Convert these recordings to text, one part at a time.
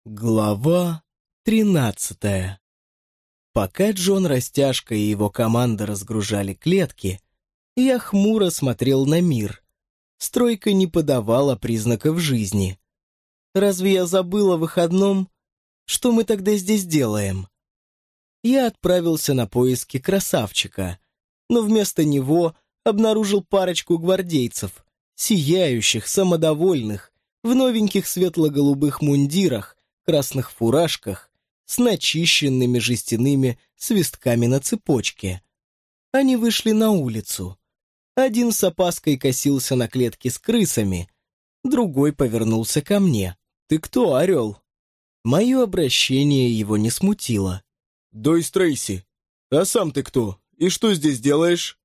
Глава 13. Пока Джон Растяжка и его команда разгружали клетки, я хмуро смотрел на мир. Стройка не подавала признаков жизни. Разве я забыл о выходном? Что мы тогда здесь делаем? Я отправился на поиски красавчика, но вместо него обнаружил парочку гвардейцев, сияющих, самодовольных, в новеньких светло-голубых мундирах, красных фуражках, с начищенными жестяными свистками на цепочке. Они вышли на улицу. Один с опаской косился на клетки с крысами, другой повернулся ко мне. «Ты кто, орел?» Мое обращение его не смутило. «Дойс Трейси, а сам ты кто? И что здесь делаешь?»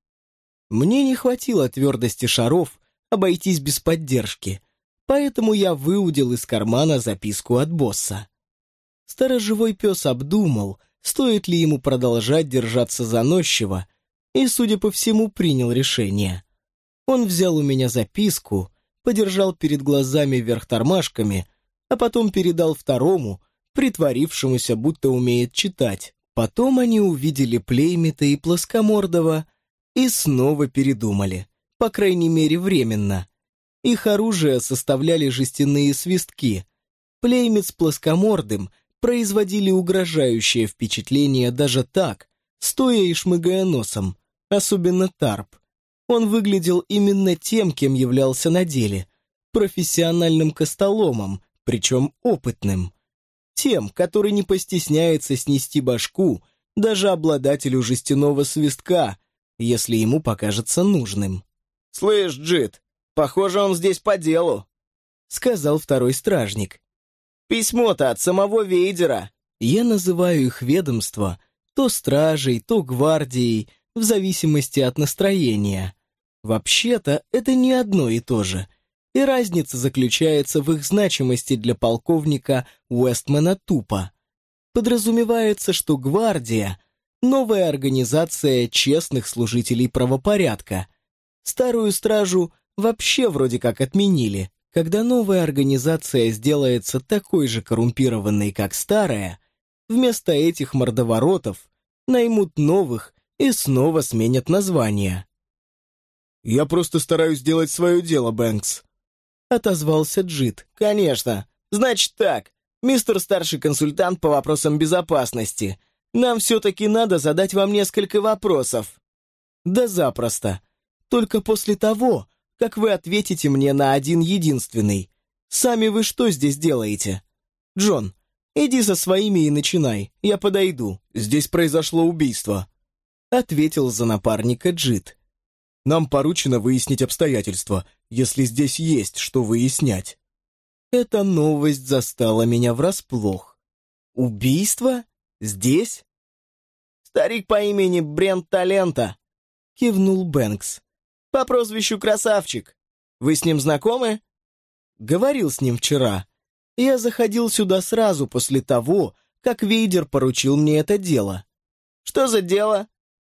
Мне не хватило твердости шаров обойтись без поддержки, поэтому я выудил из кармана записку от босса. Сторожевой пес обдумал, стоит ли ему продолжать держаться заносчиво, и, судя по всему, принял решение. Он взял у меня записку, подержал перед глазами вверх тормашками, а потом передал второму, притворившемуся, будто умеет читать. Потом они увидели Плеймита и Плоскомордого и снова передумали, по крайней мере, временно. Их оружие составляли жестяные свистки. Плеймит с Плоскомордым производили угрожающее впечатление даже так, стоя и шмыгая носом, особенно Тарп. Он выглядел именно тем, кем являлся на деле, профессиональным костоломом, причем опытным. Тем, который не постесняется снести башку даже обладателю жестяного свистка, если ему покажется нужным. «Слышь, Джит, похоже, он здесь по делу», — сказал второй стражник. «Письмо-то от самого Вейдера». Я называю их ведомство то стражей, то гвардией, в зависимости от настроения. Вообще-то это не одно и то же, и разница заключается в их значимости для полковника Уэстмена Тупа. Подразумевается, что гвардия — новая организация честных служителей правопорядка. Старую стражу вообще вроде как отменили. Когда новая организация сделается такой же коррумпированной, как старая, вместо этих мордоворотов наймут новых и снова сменят название. «Я просто стараюсь делать свое дело, Бэнкс», — отозвался Джит. «Конечно. Значит так, мистер старший консультант по вопросам безопасности, нам все-таки надо задать вам несколько вопросов». «Да запросто. Только после того, как вы ответите мне на один единственный. Сами вы что здесь делаете? Джон, иди со своими и начинай, я подойду». «Здесь произошло убийство», — ответил за напарника Джит. «Нам поручено выяснить обстоятельства, если здесь есть что выяснять». Эта новость застала меня врасплох. «Убийство? Здесь?» «Старик по имени Брент Талента», — кивнул Бэнкс. «По прозвищу Красавчик. Вы с ним знакомы?» «Говорил с ним вчера. Я заходил сюда сразу после того, как Вейдер поручил мне это дело». «Что за дело?»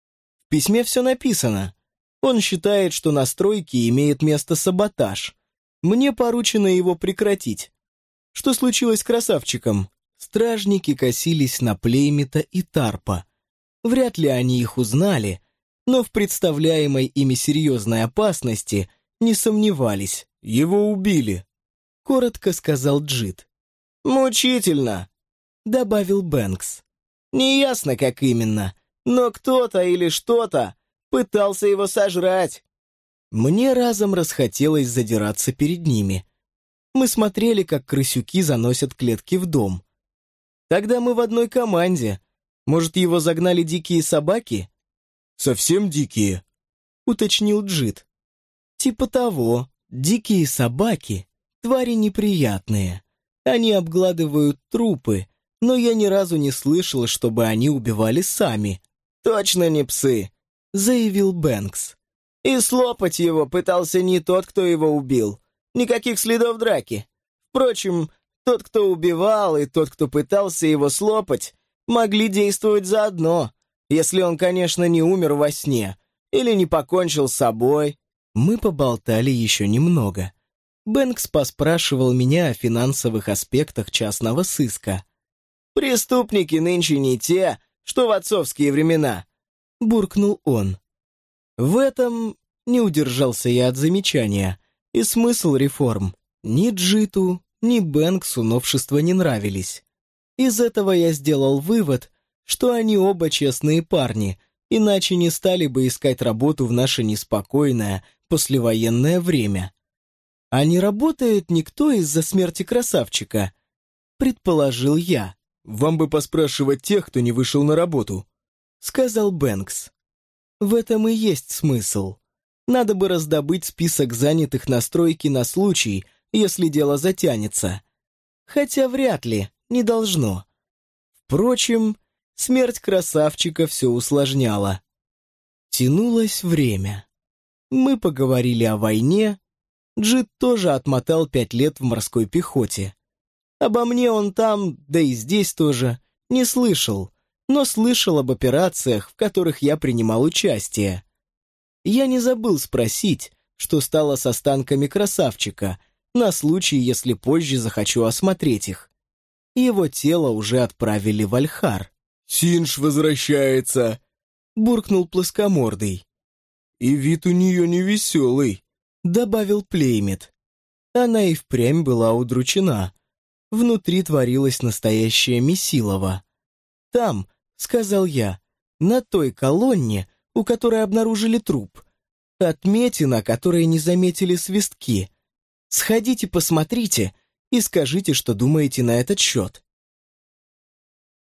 В письме все написано. Он считает, что на стройке имеет место саботаж. Мне поручено его прекратить. Что случилось с Красавчиком?» Стражники косились на Плеймита и Тарпа. Вряд ли они их узнали, но в представляемой ими серьезной опасности не сомневались. «Его убили», — коротко сказал Джит. «Мучительно», — добавил Бэнкс. «Неясно, как именно, но кто-то или что-то пытался его сожрать». Мне разом расхотелось задираться перед ними. Мы смотрели, как крысюки заносят клетки в дом. Тогда мы в одной команде. Может, его загнали дикие собаки? «Совсем дикие», — уточнил Джит. «Типа того. Дикие собаки — твари неприятные. Они обгладывают трупы, но я ни разу не слышал, чтобы они убивали сами». «Точно не псы», — заявил Бэнкс. «И слопать его пытался не тот, кто его убил. Никаких следов драки. Впрочем, тот, кто убивал, и тот, кто пытался его слопать, могли действовать заодно, если он, конечно, не умер во сне или не покончил с собой». Мы поболтали еще немного. Бэнкс поспрашивал меня о финансовых аспектах частного сыска. «Преступники нынче не те, что в отцовские времена», — буркнул он. В этом не удержался я от замечания, и смысл реформ ни Джиту, ни Бэнксу новшества не нравились. Из этого я сделал вывод, что они оба честные парни, иначе не стали бы искать работу в наше неспокойное послевоенное время. А не работает никто из-за смерти красавчика, предположил я. «Вам бы поспрашивать тех, кто не вышел на работу», — сказал Бэнкс. В этом и есть смысл. Надо бы раздобыть список занятых на стройке на случай, если дело затянется. Хотя вряд ли, не должно. Впрочем, смерть красавчика все усложняла. Тянулось время. Мы поговорили о войне. Джит тоже отмотал 5 лет в морской пехоте. Обо мне он там, да и здесь тоже, не слышал, но слышал об операциях, в которых я принимал участие. Я не забыл спросить, что стало с останками красавчика, на случай, если позже захочу осмотреть их. Его тело уже отправили в Альхар. «Синж возвращается», — буркнул плоскомордый. «И вид у нее невеселый», — добавил Плеймит. Она и впрямь была удручена. Внутри творилось настоящее месилово. «Там», — сказал я, — «на той колонне, у которой обнаружили труп, отметина, которой не заметили свистки. Сходите, посмотрите и скажите, что думаете на этот счет».